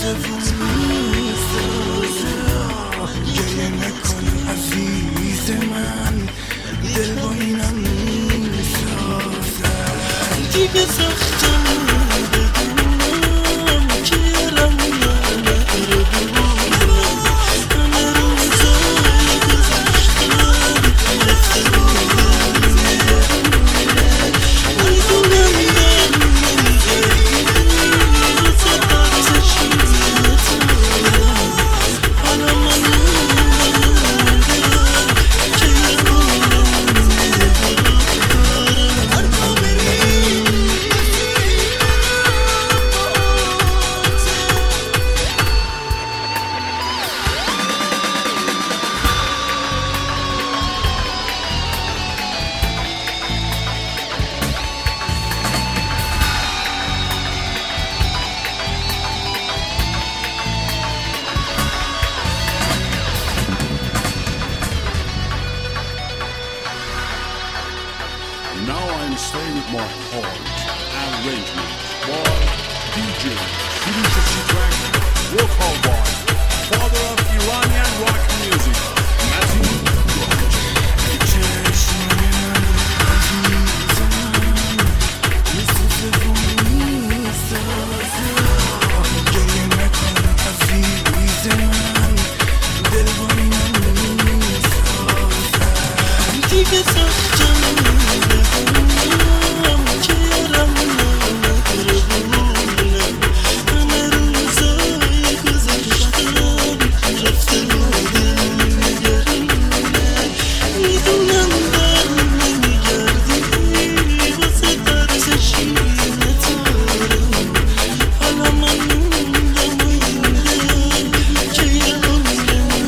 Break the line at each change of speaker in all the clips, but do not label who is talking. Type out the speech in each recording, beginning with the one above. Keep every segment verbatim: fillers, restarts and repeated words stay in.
زبونی سازه گریه نکن عزیز من دل با اینم میسازه دیگه سختم بدونم که یلم نربونم همه روزای گذشتم رفته بودم میدونم در نمیگردی واسه قرص شیرت حالا من موندم که یه موندم هر پا بری
Now I'm staying with my heart arrangement by D J Philip Dragon, vocal by father of Iranian rock music, Matthew
دیگه سختم بدونم که یلم نربونم همه روزای گذشتم رفته بودم نگرونم میدونم در نمیگردی واسه قرص شیرت حالا من موندم موندم که یه عمرم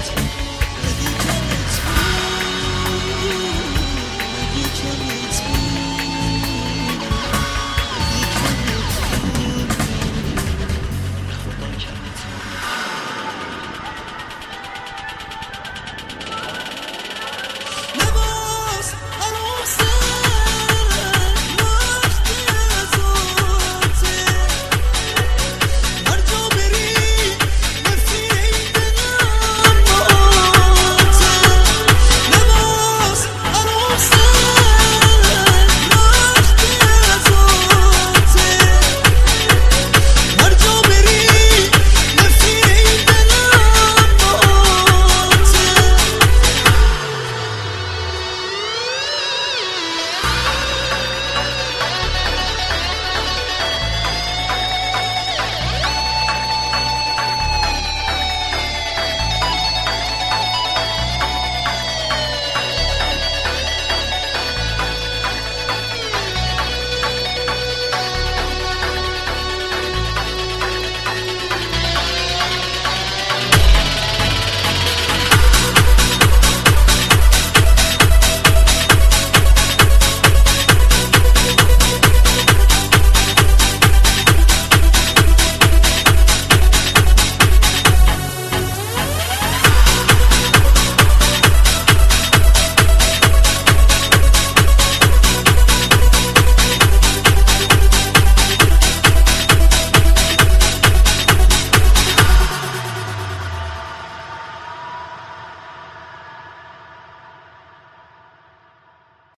It's me.